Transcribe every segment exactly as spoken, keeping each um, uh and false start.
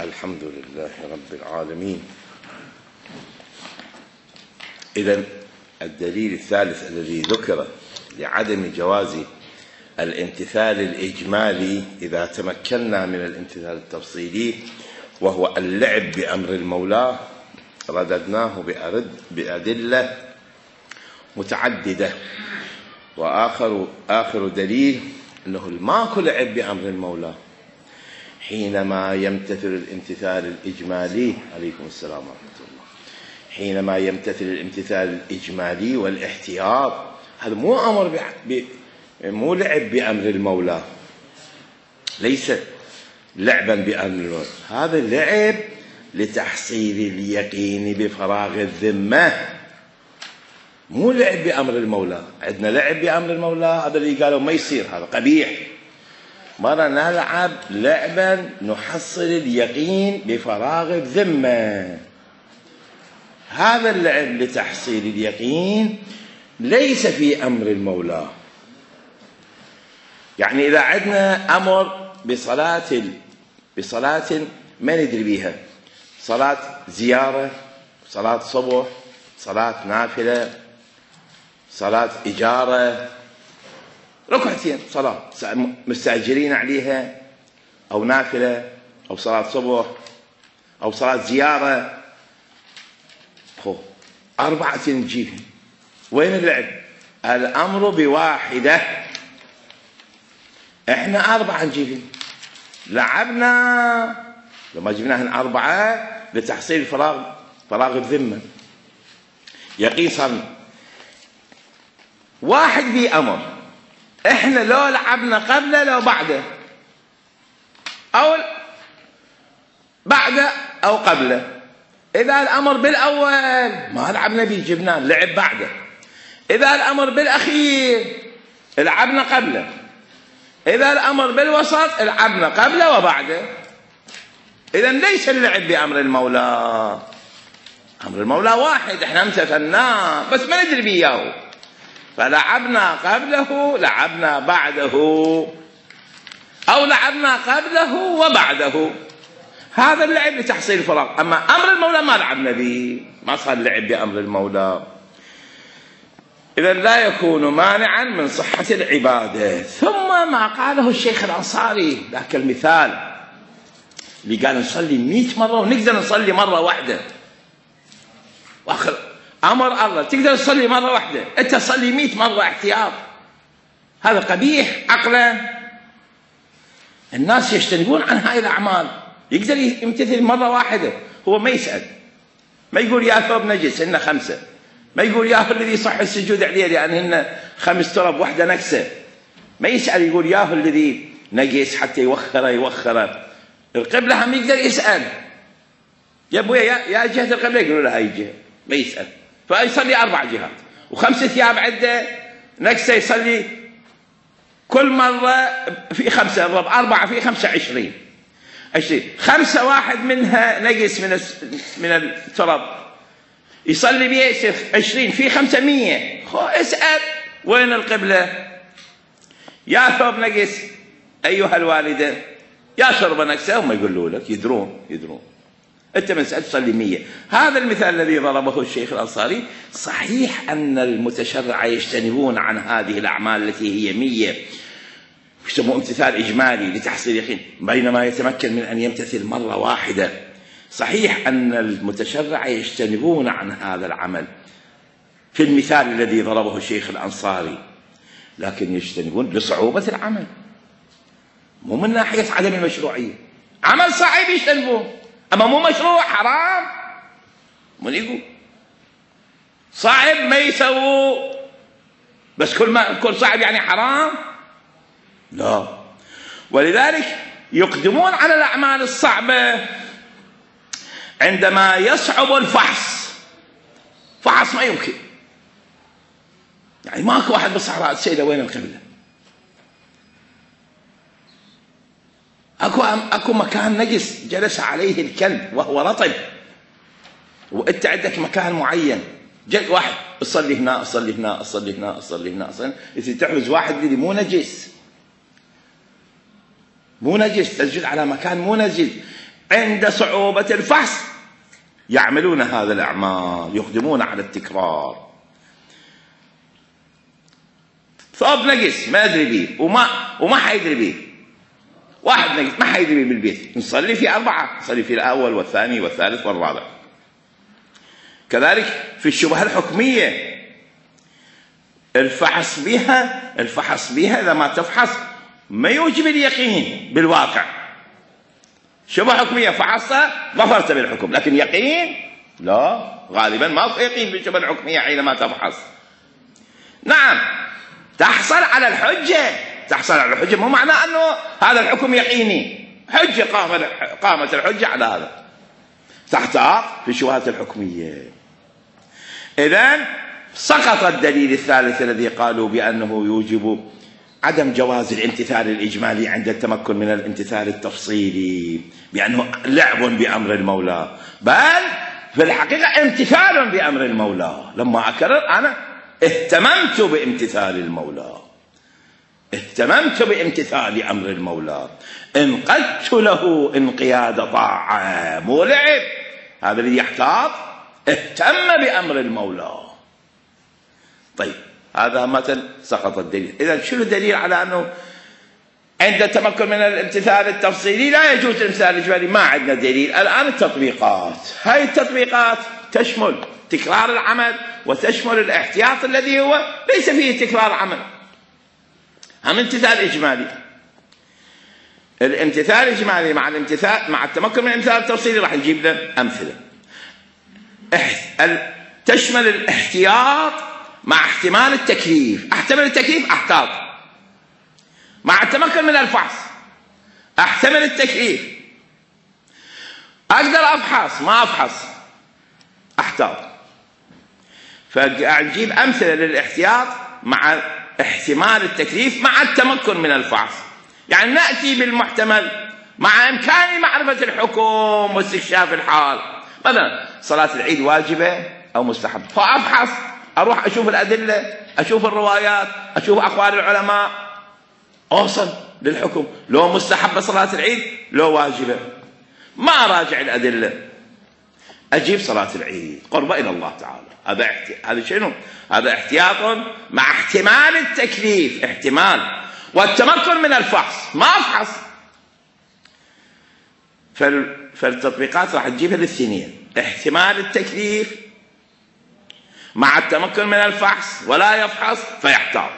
الحمد لله رب العالمين. إذن الدليل الثالث الذي ذكر لعدم جواز الامتثال الإجمالي إذا تمكنا من الامتثال التفصيلي وهو اللعب بأمر المولى رددناه بأدلة متعددة. وآخر آخر دليل أنه ماكو لعب بأمر المولى حينما يمتثل الامتثال الإجمالي. عليكم السلام ورحمة الله. حينما يمتثل الامتثال الإجمالي والاحتياط، هذا مو أمر ب... ب... مو لعب بأمر المولى، ليس لعبا بأمر المولى، هذا لعب لتحصيل اليقين بفراغ الذمة، مو لعب بأمر المولى. عندنا لعب بأمر المولى هذا اللي قالوا ما يصير، هذا قبيح. مرة نلعب لعبا نحصل اليقين بفراغ الذمة، هذا اللعب لتحصيل اليقين ليس في أمر المولى. يعني إذا عندنا أمر بصلاة بصلاة ما ندري بيها، صلاة زيارة، صلاة صبح، صلاة نافلة، صلاة إجارة، ركعتين صلاة مستأجرين عليها، أو نافلة، أو صلاة صبح، أو صلاة زيارة، خو أربعة نجيبهم. وين اللعب؟ الأمر بواحدة، إحنا أربعة نجيبهم. لعبنا لما جبناهن أربعة لتحصيل فراغ فراغ الذمة، يقين صار واحد في أمر، إحنا لو لعبنا قبله لو بعده، أو بعده أو قبله. إذا الأمر بالأول ما لعبنا به جبناه لعب بعده، إذا الأمر بالأخير لعبنا قبله، إذا الأمر بالوسط لعبنا قبله وبعده. إذن ليس اللعب بأمر المولى، أمر المولى واحد إحنا امتثلناه بس ما ندري بياه، فلعبنا قبله لعبنا بعده، أو لعبنا قبله وبعده، هذا اللعب لتحصيل الفراغ. أما أمر المولى ما لعبنا به، ما صار لعب بأمر المولى. إذن لا يكون مانعا من صحة العبادة. ثم ما قاله الشيخ الأنصاري، ذاك المثال اللي قال نصلي مئة مرة ونقدر نصلي مرة واحدة، وآخر أمر الله تقدر تصلي مرة واحدة، أنت تصلي مئة مرة احتياط، هذا قبيح عقلا. الناس يجتنبون عن هاي الأعمال، يقدر يمتثل مرة واحدة، هو ما يسأل، ما يقول يا ثوب نجس إنه خمسة، ما يقول ياهو الذي صح السجود عليه لأن هن خمس تراب واحدة نكسة، ما يسأل يقول ياهو الذي نجس حتى يوخره يوخره. القبلة هم يقدر يسأل، يا ابويا يا جهة القبلة، يقولوا له هاي الجهة، ما يسأل، فيصلي أربع جهات وخمسة ثياب عنده نكسة، يصلي كل مرة في خمسة، ضرب أربعة في خمسة عشرين عشرين، خمسة واحد منها نجس من من التراب، يصلي بيه يصير عشرين في خمسة مية. خو اسأل وين القبلة؟ يا ثوب نجس أيها الوالدة، يا شرب نكسة، هم يقولوا لك يدرون يدرون أنت من سألت تصلي مية. هذا المثال الذي ضربه الشيخ الأنصاري صحيح أن المتشرع يجتنبون عن هذه الأعمال التي هي مية، يسموه امتثال إجمالي لتحصيل يقين، بينما يتمكن من أن يمتثل مرة واحدة. صحيح أن المتشرع يجتنبون عن هذا العمل في المثال الذي ضربه الشيخ الأنصاري، لكن يجتنبون لصعوبة العمل، مو من ناحية عدم المشروعية. عمل صعب يجتنبون، أما مو مشروع حرام، من يقول صعب ما يسووا، بس كل ما كل صعب يعني حرام؟ لا. ولذلك يقدمون على الأعمال الصعبة عندما يصعب الفحص. فحص ما يمكن، يعني ماكو واحد بالصحراء تسأله وين القبلة، اكو اكو مكان نجس جلس عليه الكلب وهو رطب، وانت عندك مكان معين، جل واحد اصلي هنا اصلي هنا اصلي هنا اصلي هنا اصلي، اذا تحرز واحد اللي مو نجس مو نجس، تسجد على مكان مو نجس، عند صعوبة الفحص يعملون هذا الأعمال، يقدمون على التكرار. ثوب نقص ما أدري به وما وما حيدري به، واحد نقص ما حيدري به بالبيت، نصلي في أربعة، نصلي في الأول والثاني والثالث والرابع. كذلك في الشبهة الحكمية الفحص بها الفحص بها إذا ما تفحص ما يوجب اليقين بالواقع. شبهة حكمية فحصها ظفرت بالحكم، لكن يقين لا، غالبا ما في يقين بالشبهة الحكمية حينما تفحص. نعم تحصل على الحجة، تحصل على الحجة مو معناه أنه هذا الحكم يقيني، حجة قامت قامت الحجة على هذا، تحتاط في الشبهات الحكمية. إذن سقط الدليل الثالث الذي قالوا بأنه يوجب عدم جواز الامتثال الإجمالي عند التمكن من الامتثال التفصيلي، بأنه لعب بأمر المولى، بل في الحقيقة امتثال بأمر المولى. لما أكرر أنا اهتممت بامتثال المولى، اهتممت بامتثال أمر المولى، انقدت له انقياد طاعة، مو لعب. هذا اللي يحتاط اهتم بأمر المولى. طيب هذا مثل سقط الدليل. إذا شنو الدليل على أنه عند التمكن من الامتثال التفصيلي لا يجوز الامتثال الإجمالي؟ ما عندنا دليل. الآن التطبيقات، هاي التطبيقات تشمل تكرار العمل وتشمل الاحتياط الذي هو ليس فيه تكرار عمل، هم امتثال إجمالي. الامتثال الإجمالي مع الامتثال مع التمكن من الامتثال التفصيلي راح نجيب له أمثلة. تشمل الاحتياط مع احتمال التكليف، احتمل التكليف احتاط، مع التمكن من الفحص احتمل التكليف، اقدر افحص ما افحص احتاط. فنجيب امثله للاحتياط مع احتمال التكليف مع التمكن من الفحص. يعني ناتي بالمحتمل مع امكاني معرفه الحكم واستكشاف الحال. مثلا صلاه العيد واجبه او مستحب، فابحث، اروح اشوف الادله، اشوف الروايات، اشوف اقوال العلماء، اوصل للحكم لو مستحبه صلاه العيد لو واجبه. ما اراجع الادله، اجيب صلاه العيد قربة الى الله تعالى. هذا احتي... هذا شنو؟ هذا احتياط مع احتمال التكليف، احتمال، والتمكن من الفحص، ما افحص. فال... فالتطبيقات راح تجيبها للثنين، احتمال التكليف مع التمكن من الفحص ولا يفحص فيحتاط،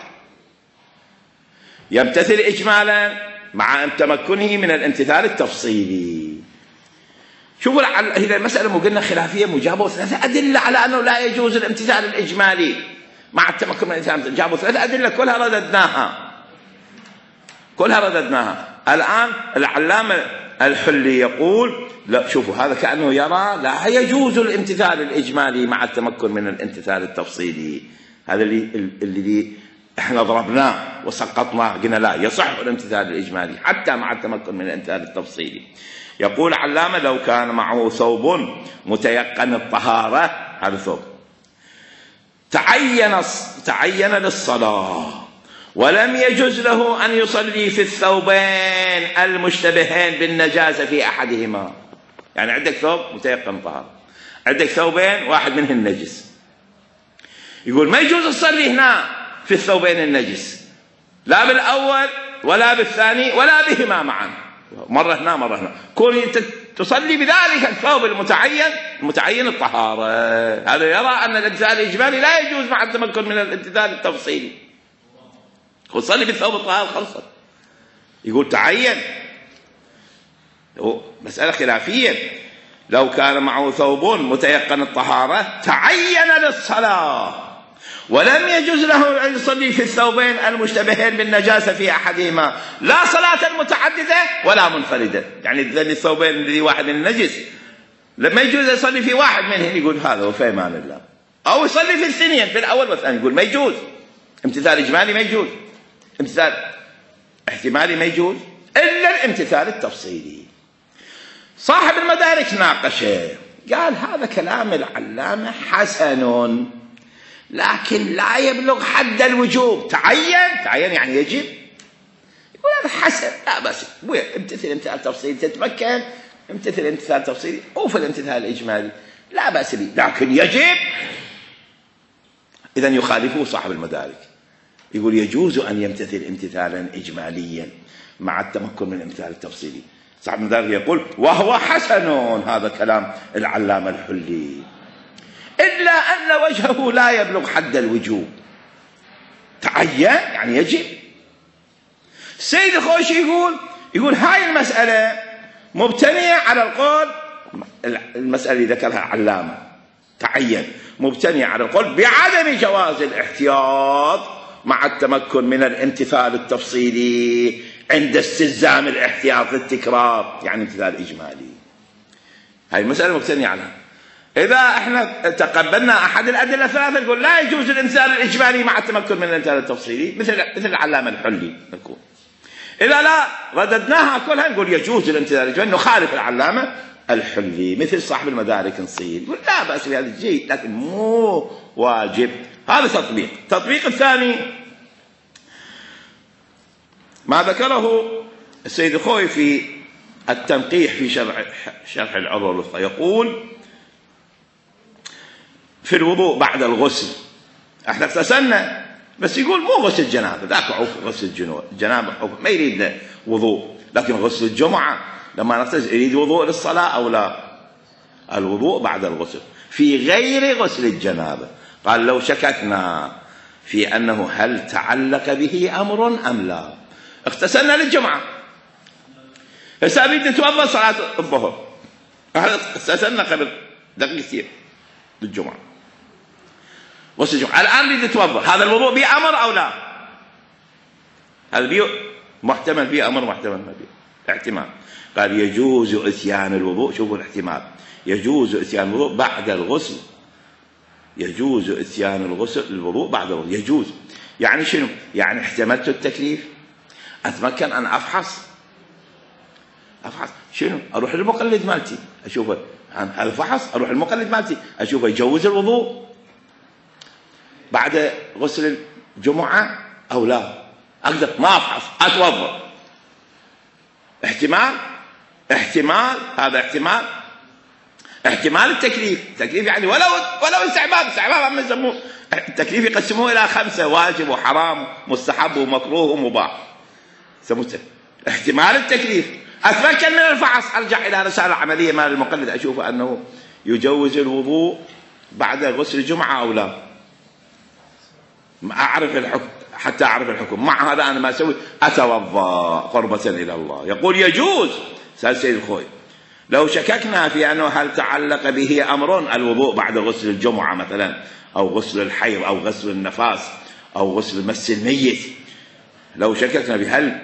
يمتثل إجمالا مع تمكنه من الامتثال التفصيلي. شوفوا إذا المسألة مو قلنا خلافية، مجابوا ثلاثة أدلة على أنه لا يجوز الامتثال الإجمالي مع التمكن من الامتثال، جابوا ثلاثة أدلة كلها رددناها كلها رددناها. الآن العلامة الحلي يقول لا، شوفوا هذا كأنه يرى لا يجوز الامتثال الإجمالي مع التمكن من الامتثال التفصيلي. هذا اللي اللي احنا ضربناه وسقطناه، قلنا لا يصح الامتثال الإجمالي حتى مع التمكن من الامتثال التفصيلي. يقول علامة لو كان معه ثوب متيقن الطهارة، هذا ثوب تعين تعين للصلاة ولم يجوز له أن يصلي في الثوبين المشتبهين بالنجاسة في أحدهما. يعني عندك ثوب متيقن طهارة، عندك ثوبين واحد منهم نجس، يقول ما يجوز تصلي هنا في الثوبين النجس، لا بالأول ولا بالثاني ولا بهما معا، مرة هنا مرة هنا، كون تصلي بذلك الثوب المتعين المتعين الطهارة. هذا يرى أن الامتثال الإجمالي لا يجوز مع التمكن من الامتثال التفصيلي، وصلي بالثوب الطهارة خلصت. يقول تعين، مسألة خلافية. لو كان معه ثوب متيقن الطهارة تعين للصلاة ولم يجوز له أن يصلي في الثوبين المشتبهين بالنجاسة في أحدهما، لا صلاة متعددة ولا منفردة. يعني ذل الثوبين الذي واحد النجس لما يجوز يصلي في واحد منهم، يقول هذا وفي امان الله، أو يصلي في الاثنين في الأول والثاني، يقول ما يجوز. امتثال إجمالي ما يجوز، امتثال احتمالي ما يجوز، إلا الامتثال التفصيلي. صاحب المدارك ناقشه، قال هذا كلام العلامة حسن لكن لا يبلغ حد الوجوب. تعين تعين يعني يجب، يقول هذا حسن، لا بس امتثل امتثال تفصيلي تتمكن امتثل امتثال تفصيلي أو في الامتثال الإجمالي لا بأس لي، لكن يجب. إذن يخالفه صاحب المدارك، يقول يجوز أن يمتثل امتثالا إجماليا مع التمكن من الامتثال التفصيلي. صاحب المدارك يقول وهو حسن، هذا كلام العلامة الحلي، إلا أن وجهه لا يبلغ حد الوجوب. تعين يعني يجب. السيد الخوئي يقول يقول هاي المسألة مبتنية على القول، المسألة اللي ذكرها علامة تعين مبتنية على القول بعدم جواز الاحتياط مع التمكن من الامتثال التفصيلي عند استلزام الاحتياط للتكرار، يعني امتثال إجمالي. هاي المسألة مبتنية عليها. إذا احنا تقبلنا أحد الأدلة الثلاثة نقول لا يجوز الامتثال الإجمالي مع التمكن من الامتثال التفصيلي مثل مثل العلامة الحلي نقول. إذا لا رددناها كلها نقول يجوز الامتثال الإجمالي، نخالف العلامة الحلي مثل صاحب المدارك نصير يقول لا بأس بهذا الشيء لكن مو واجب. هذا تطبيق. التطبيق الثاني ما ذكره السيد الخوئي في التنقيح في شرح شرح العروة الوثقى، يقول في الوضوء بعد الغسل احنا اغتسلنا، بس يقول مو غسل جنابه، ذاك عوف غسل الجنابه عوف ما يريد وضوء، لكن غسل الجمعه لما نغتسل يريد وضوء للصلاه او لا؟ الوضوء بعد الغسل في غير غسل الجنابه. قال لو شككنا في انه هل تعلق به امر ام لا، اغتسلنا للجمعه هسه نريد نتوضا صلاه الظهر، اغتسلنا قبل دقيقتين للجمعه غسل الجمعه، الان نريد نتوضا، هذا الوضوء به امر او لا؟ هذا بيه محتمل فيه امر محتمل ما فيه احتمال. قال يجوز اتيان الوضوء، شوفوا الاحتمال، يجوز اتيان الوضوء بعد الغسل، يجوز اتيان الغسل الوضوء بعد الغسل. يجوز يعني شنو؟ يعني احتملت التكليف، اتمكن ان افحص افحص شنو؟ اروح للمقلد مالتي اشوفه الفحص، اروح المقلد مالتي اشوفه يجوز الوضوء بعد غسل الجمعه او لا، اقدر ما افحص اتوضا. احتمال احتمال هذا احتمال احتمال التكليف. التكليف يعني ولو ولو استحباب، استحباب هم يسموه التكليف يقسموه الى خمسه، واجب وحرام مستحب ومكروه ومباح، يسموه احتمال التكليف. اتمكن من الفحص، ارجع الى رساله عمليه مال المقلد اشوف انه يجوز الوضوء بعد غسل الجمعه او لا، اعرف الحكم حتى اعرف الحكم. مع هذا انا ما اسوي اتوضا قربة الى الله. يقول يجوز سيد الخوئي لو شككنا في انه هل تعلق به امر، الوضوء بعد غسل الجمعه مثلا او غسل الحيض او غسل النفاس او غسل مس الميت، لو شككنا بهل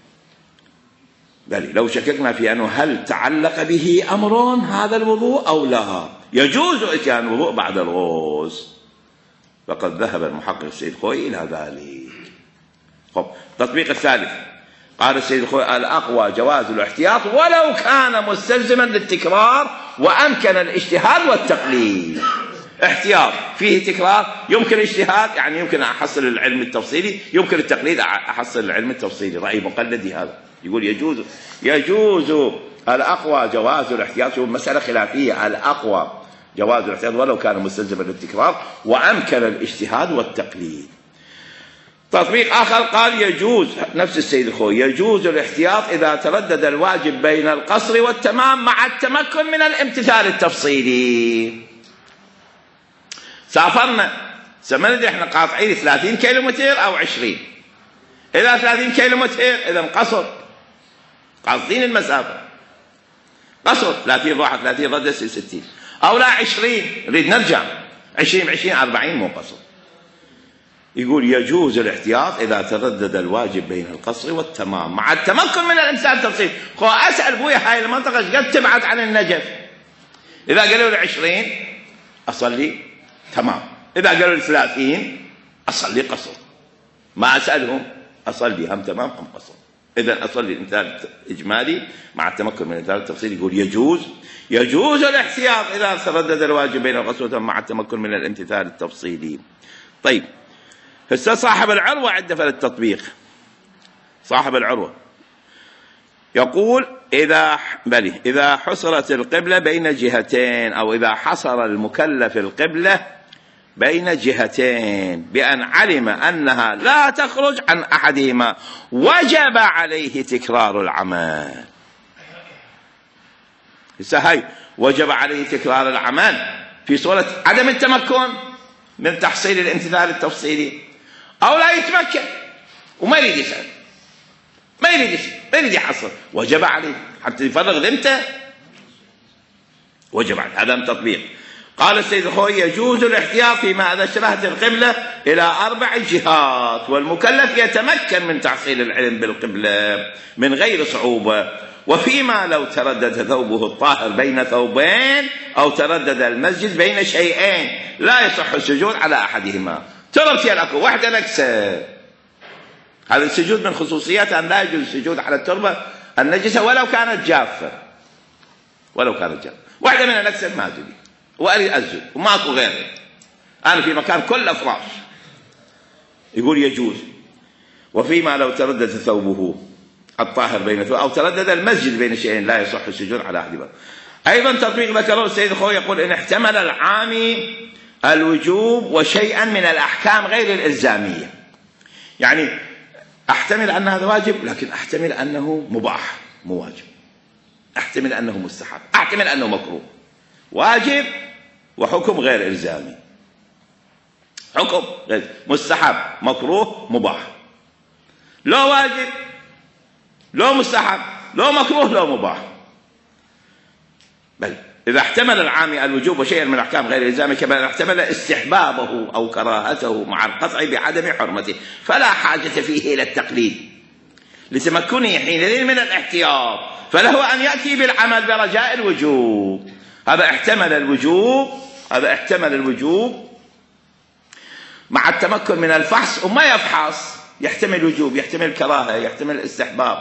بل لو شككنا في انه هل تعلق به امر هذا الوضوء او لا، يجوز اتيان الوضوء بعد الغسل. فقد ذهب المحقق السيد الخوئي الى ذلك. طب التطبيق الثالث قال السيد الخوئي الاقوى جواز الاحتياط ولو كان مستلزما للتكرار وامكن الاجتهاد والتقليد. احتياط فيه تكرار، يمكن اجتهاد يعني يمكن احصل العلم التفصيلي، يمكن التقليد احصل العلم التفصيلي. راي مقلدي هذا يقول يجوز يجوز الاقوى جواز الاحتياط. شوف مساله خلافيه، الاقوى جواز الاحتياط ولو كان مستلزما للتكرار وامكن الاجتهاد والتقليد. تطبيق آخر قال يجوز نفس السيد الخوئي يجوز الاحتياط إذا تردد الواجب بين القصر والتمام مع التمكن من الامتثال التفصيلي. سافرنا سمندي احنا قاطعين ثلاثين كيلو متر أو عشرين، إذا ثلاثين كيلو متر إذا قصر، قاصدين المسافة قصر، ثلاثين راحة ثلاثين رد ستين، أو لا عشرين نريد نرجع عشرين عشرين أربعين مو قصر. يقول يجوز الاحتياط إذا تردد الواجب بين القصر والتمام مع التمكن من الامتثال التفصيلي. خو أسأل بويا هاي المنطقة ايش قد تبعد عن النجف؟ إذا قالوا لي عشرين أصلي تمام، إذا قالوا لي ثلاثين أصلي قصر، ما أسألهم أصلي هم تمام هم قصر. إذا أصلي الامتثال الإجمالي مع التمكن من الامتثال التفصيلي. يقول يجوز يجوز الاحتياط إذا تردد الواجب بين القصر والتمام مع التمكن من الامتثال التفصيلي. طيب هسه صاحب العروة عنده في التطبيق، صاحب العروة يقول إذا بل إذا حصرت القبلة بين جهتين، أو إذا حصر المكلف القبلة بين جهتين بأن علم أنها لا تخرج عن أحدهما وجب عليه تكرار العمل. هاي وجب عليه تكرار العمل في صورة عدم التمكن من تحصيل الامتثال التفصيلي، أو لا يتمكن وما يريد يفعل، ما يريد يفعل، ما يريد يحصل، وجب عليه حتى يفرغ ذمته، وجب عليه. هذا التطبيق. قال السيد الخوي: يجوز الاحتياط فيما إذا اشتبهت القبلة إلى أربع جهات، والمكلف يتمكن من تحصيل العلم بالقبلة من غير صعوبة، وفيما لو تردد ثوبه الطاهر بين ثوبين، أو تردد المسجد بين شيئين لا يصح السجود على أحدهما. تربتي الأكو واحدة نكسة، هذا السجود من خصوصيات أن لا يجوز السجود على التربة النجسة ولو كانت جافة، ولو كانت جافة. واحدة من النكسة ما تجي وأريد أسجد وماكو غيره، أنا في مكان كله فراش، يقول يجوز. وفيما لو تردد ثوبه الطاهر بين ثوبه، أو تردد المسجد بين شيئين لا يصح السجود على أحدهما. أيضا تطبيق ذكره السيد الخوي يقول: إن احتمل العامي الوجوب وشيئا من الأحكام غير الإلزامية، يعني أحتمل أن هذا واجب لكن أحتمل أنه مباح مو واجب، أحتمل أنه مستحب، أحتمل أنه مكروه. واجب وحكم غير إلزامي، حكم غير مستحب مكروه مباح، لو واجب لو مستحب لو مكروه لو مباح. بل إذا احتمل العامي الوجوب وشيئا من الأحكام غير الإلزامي كما احتمل استحبابه أو كراهته مع القطع بعدم حرمته، فلا حاجة فيه إلى التقليد لتمكنه حينئذ من الاحتياط، فله أن يأتي بالعمل برجاء الوجوب. هذا احتمل الوجوب، هذا احتمل الوجوب مع التمكن من الفحص، وما يفحص يحتمل الوجوب، يحتمل الكراهة، يحتمل الاستحباب،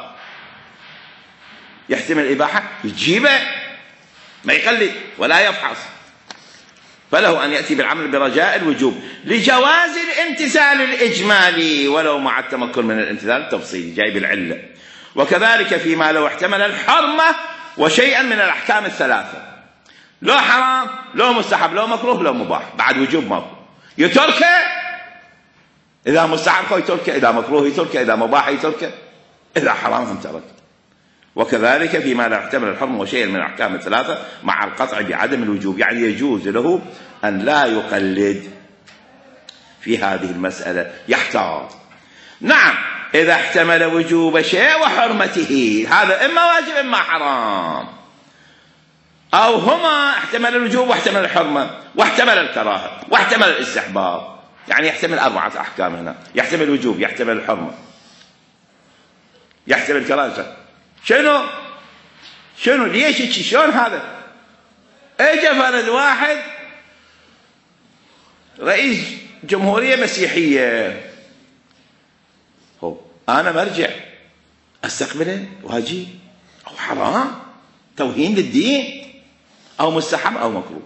يحتمل الإباحة، يجيبه ما يقلد ولا يفحص، فله أن يأتي بالعمل برجاء الوجوب لجواز الامتثال الإجمالي ولو مع التمكن من الامتثال التفصيلي، جايب العلة. وكذلك فيما لو احتمل الحرمة وشيئا من الأحكام الثلاثة، لو حرام لو مستحب لو مكروه لو مباح، بعد وجوب ماكو، يتركه إذا مستحب خو يتركه، إذا مكروه يتركه، إذا مباح يتركه، إذا حرام هم ترك. وكذلك فيما لا يحتمل الحرم وشيء من الأحكام الثلاثة مع القطع بعدم الوجوب، يعني يجوز له أن لا يقلد في هذه المسألة، يحتاط. نعم إذا احتمل وجوب شيء وحرمته، هذا إما واجب إما حرام، أو هما احتمل الوجوب واحتمل الحرمة واحتمل الكراهة واحتمل الاستحباب، يعني يحتمل أربعة أحكام هنا، يحتمل الوجوب يحتمل الحرمة يحتمل الكراهة. شنو شنو ليش شلون هذا؟ اجى فرد واحد رئيس جمهورية مسيحية، هو أنا مرجع أستقبله واجب أو حرام، توهين للدين أو مستحب أو مكروه.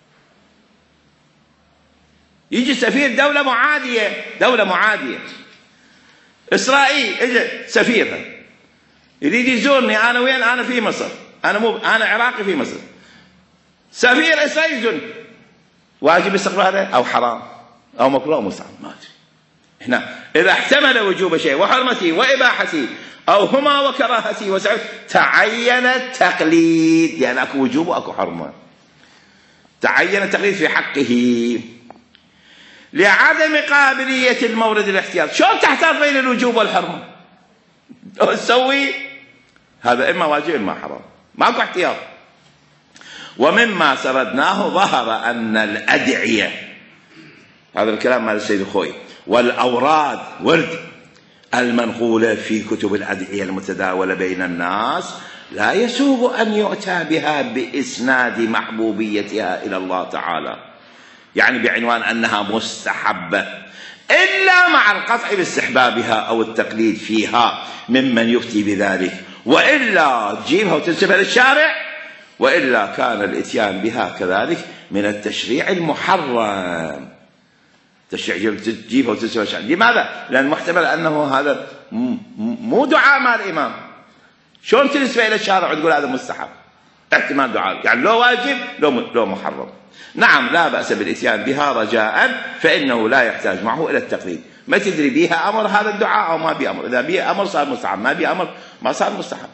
يجي سفير دولة معادية، دولة معادية إسرائيل، اجى سفيرها يريد يزورني، أنا وين؟ أنا في مصر، أنا مو أنا عراقي في مصر، سفير إسرائيل يزورني، واجب استقباله أو حرام أو مكروه أو مستحب؟ ما أدري. هنا إذا احتمل وجوب شيء وحرمته وإباحته أو هما وكراهته وسعته تعين التقليد، يعني أكو وجوب وأكو حرمة، تعين التقليد في حقه لعدم قابلية المورد الاحتياط. شلون تحتاط بين الوجوب والحرمة؟ تسوي هذا إما واجب إما حرام، ماكو احتياط. ومما سردناه ظهر أن الأدعية، هذا الكلام مال السيد الخوي، والأوراد ورد المنقولة في كتب الأدعية المتداولة بين الناس لا يسوغ أن يؤتى بها بإسناد محبوبيتها إلى الله تعالى، يعني بعنوان أنها مستحبة، إلا مع القطع باستحبابها أو التقليد فيها ممن يفتي بذلك، وإلا تجيبها وتنسبها للشارع، وإلا كان الإتيان بها كذلك من التشريع المحرم. تشريع تجيبها وتنسبها للشارع، لماذا؟ لأن محتمل أنه هذا مو دعاء مع الإمام، شلون تنسبه إلى الشارع وتقول هذا مستحب؟ احتمال دعاء، يعني لو واجب لو لو محرم. نعم لا بأس بالإتيان بها رجاء، فإنه لا يحتاج معه إلى التقليد. ما تدري بها أمر هذا الدعاء أو ما بي أمر، إذا بي أمر صار مستحب، ما بي أمر ما صار مستحب.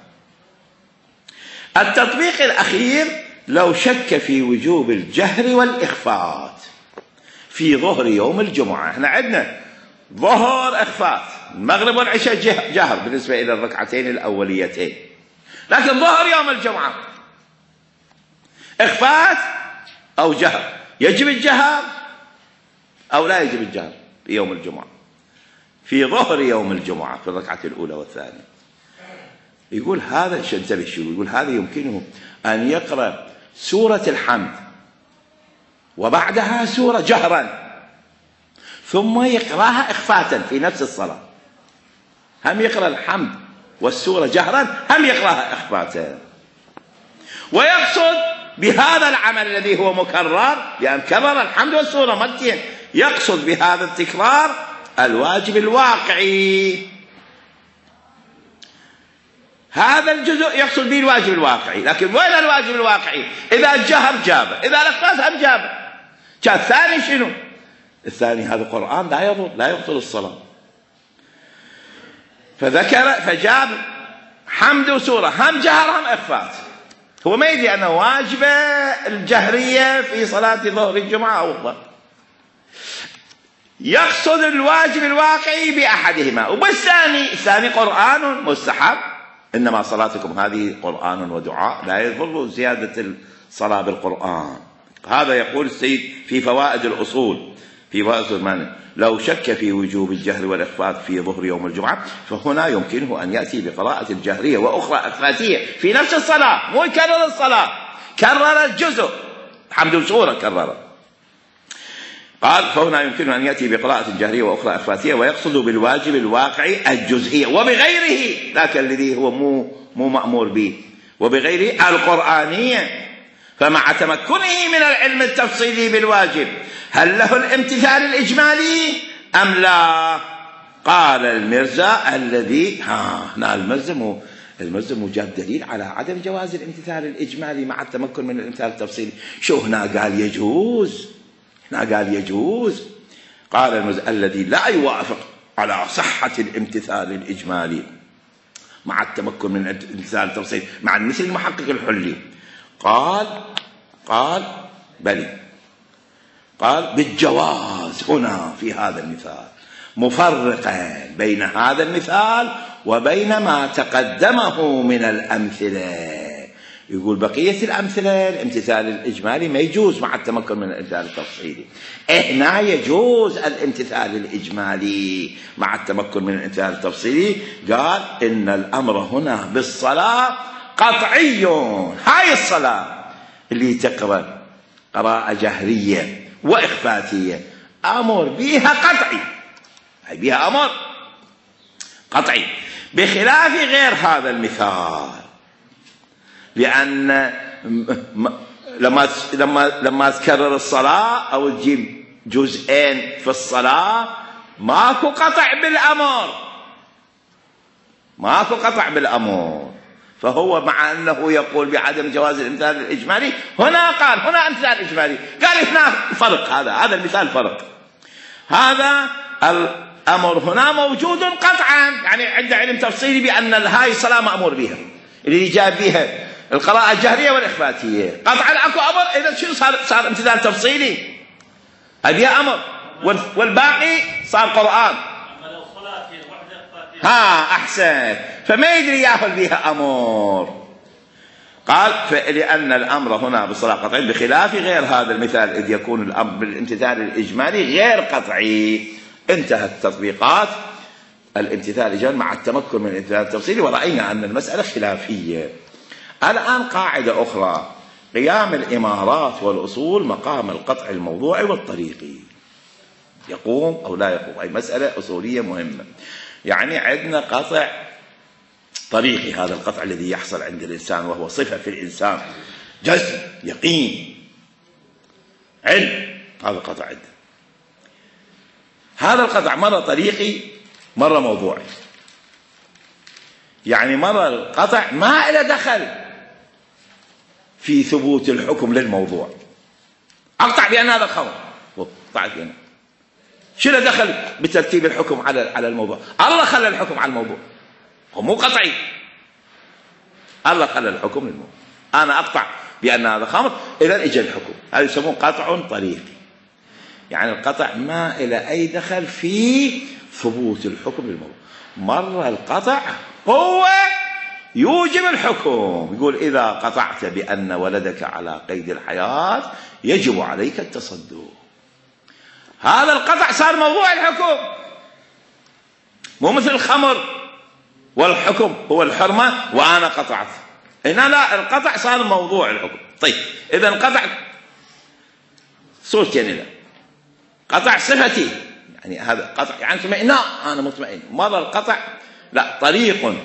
التطبيق الأخير: لو شك في وجوب الجهر والإخفات في ظهر يوم الجمعة. احنا عندنا ظهر إخفات، المغرب والعشاء جهر بالنسبة إلى الركعتين الأوليتين، لكن ظهر يوم الجمعة إخفات أو جهر، يجب الجهر أو لا يجب الجهر في يوم الجمعة، في ظهر يوم الجمعة في الركعة الأولى والثانية. يقول هذا شنتبه شو يقول هذا يمكنه أن يقرأ سورة الحمد وبعدها سورة جهرا ثم يقرأها إخفاتا في نفس الصلاة، هم يقرأ الحمد والسورة جهرا هم يقرأها إخفاتا، ويقصد بهذا العمل الذي هو مكرر، لأن كرر الحمد والسورة مرتين، يقصد بهذا التكرار الواجب الواقعي. هذا الجزء يقصد به الواجب الواقعي، لكن وين الواجب الواقعي؟ إذا الجهر جابه، إذا الإخفات هم جابه. جاء الثاني شنو؟ الثاني هذا القرآن لا يضر لا يبطل الصلاة، فذكر فجاب حمد وسورة هم جهر هم إخفات. هو ما يدري أنه واجبة الجهرية في صلاة ظهر الجمعة أو الظهر، يقصد الواجب الواقعي بأحدهما، وبالثاني الثاني قرآن مستحب، إنما صلاتكم هذه قرآن ودعاء لا يضر زيادة الصلاة بالقرآن. هذا يقول السيد في فوائد الأصول في فوائد المعنى: لو شك في وجوب الجهر والإخفات في ظهر يوم الجمعة فهنا يمكنه أن يأتي بقراءة الجهرية وأخرى إخفاتية في نفس الصلاة، مو يكرر الصلاة، كرر الجزء حمد وسورة كرر. قال فهنا يمكنه أن يأتي بقراءة الجهرية وأخرى إخفاتية، ويقصد بالواجب الواقعي الجزئية وبغيره، لكن الذي هو مو مو مأمور به، وبغيره القرآنية. فمع تمكنه من العلم التفصيلي بالواجب هل له الامتثال الإجمالي أم لا؟ قال المرزا الذي ها هنا المرزا المرزا جاب دليل على عدم جواز الامتثال الإجمالي مع التمكن من الامتثال التفصيلي. شو هنا قال يجوز، هنا قال يجوز. قال المرزا الذي لا يوافق على صحة الامتثال الإجمالي مع التمكن من الامتثال التفصيلي مع مثل المحقق الحلي، قال قال بلي قال بالجواز هنا في هذا المثال، مفرقا بين هذا المثال وبين ما تقدمه من الأمثلة. يقول بقية الأمثلة الامتثال الإجمالي ما يجوز مع التمكن من الامتثال التفصيلي، هنا يجوز الامتثال الإجمالي مع التمكن من الامتثال التفصيلي. قال إن الأمر هنا بالصلاة قطعي، هاي الصلاة اللي تقرأ قراءة جهرية وإخفاتية أمر بها قطعي، هاي بها أمر قطعي، بخلاف غير هذا المثال، لأن لما لما لما تكرر الصلاة أو تجيب جزئين في الصلاة ماكو قطع بالأمر، ماكو قطع بالأمر. فهو مع أنه يقول بعدم جواز الامتثال الإجمالي، هنا قال هنا امتثال إجمالي، قال هنا فرق، هذا هذا المثال فرق. هذا الأمر هنا موجود قطعا، يعني عنده علم تفصيلي بأن هاي الصلاة مأمور بها اللي جاب بها القراءة الجهرية والإخفاتية، قطعا أكو أمر. إذا شو صار؟ صار امتثال تفصيلي، هذه أمر، والباقي صار قرآن. ها أحسن، فما يدري يأخذ بها أمر. قال فلأن الأمر هنا بالصلاة قطعي بخلاف غير هذا المثال إذ يكون الأمر بالامتثال الإجمالي غير قطعي. انتهت تطبيقات الامتثال الإجمالي مع التمكن من الامتثال التفصيلي، ورأينا أن المسألة خلافية. الآن قاعدة أخرى: قيام الإمارات والأصول مقام القطع الموضوعي والطريقي، يقوم أو لا يقوم. أي مسألة أصولية مهمة. يعني عندنا قطع طريقي، هذا القطع الذي يحصل عند الإنسان وهو صفة في الإنسان، جزم، يقين، علم، هذا قطع عندنا. هذا القطع مرة طريقي مرة موضوعي. يعني مرة القطع ما له دخل في ثبوت الحكم للموضوع. أقطع بأن هذا الخمر، قطعت بأن شو له دخل بترتيب الحكم على على الموضوع؟ الله خلى الحكم على الموضوع، هو مو قطعي، الله خلى الحكم للموضوع. أنا أقطع بأن هذا خمر، إذا إجا الحكم، هذا يسمون قطع طريقي. يعني القطع ما له أي دخل في ثبوت الحكم للموضوع. مرة القطع هو يوجب الحكم، يقول إذا قطعت بأن ولدك على قيد الحياة يجب عليك التصدق. هذا القطع صار موضوع الحكم، مو مثل الخمر والحكم هو الحرمة وأنا قطعت. هنا لا، القطع صار موضوع الحكم. طيب إذا قطع صورتين، إذا قطع صفتي، يعني هذا قطع يعني اطمئنان، أنا مطمئن. مرة القطع لا طريق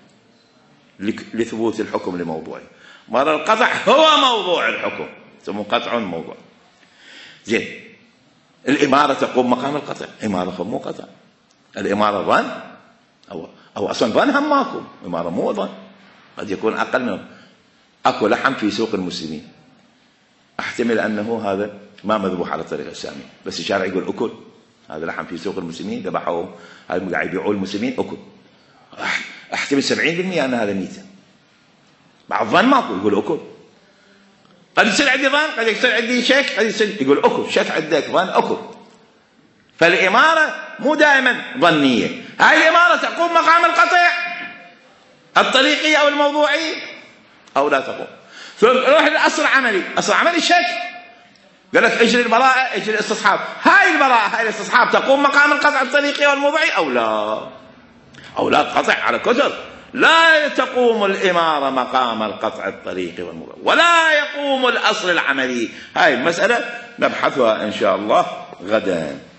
لثبوت الحكم لموضوعه، مرة القطع هو موضوع الحكم، يسمون قطع موضوع. زين، الإمارة تقوم مقام القطع، إمارة مو قطع. الإمارة ظن أو أو أصلا ظن هم ماكو، إمارة مو ظن، قد يكون أقل من أكو لحم في سوق المسلمين، أحتمل أنه هذا ما مذبوح على الطريقة الإسلامية، بس الشارع يقول أكل هذا لحم في سوق المسلمين ذبحوه، هذا قاعد يبيعوه المسلمين أكل، أحتمل سبعين بالمئة أن هذا ميتة. بعض ظن ماكو يقول أكل، قد يصير عندي ظن، قد يصير عندي شك، قد يصير يقول أكل، شك عندك ظن أكل. فالإمارة مو دائما ظنية، هاي الإمارة تقوم مقام القطع الطريقي أو الموضوعي أو لا تقوم. ثم روح للأصل العملي، أصل عملي الشك، قال لك اجري البراءة اجري الاستصحاب، هاي البراءة هاي الاستصحاب تقوم مقام القطع الطريقي والموضوعي أو لا؟ أو لا قطع على كثر، لا تقوم الإمارة مقام القطع الطريقي والموضوعي، ولا يقوم الأصل العملي. هاي المسألة نبحثها إن شاء الله غدا.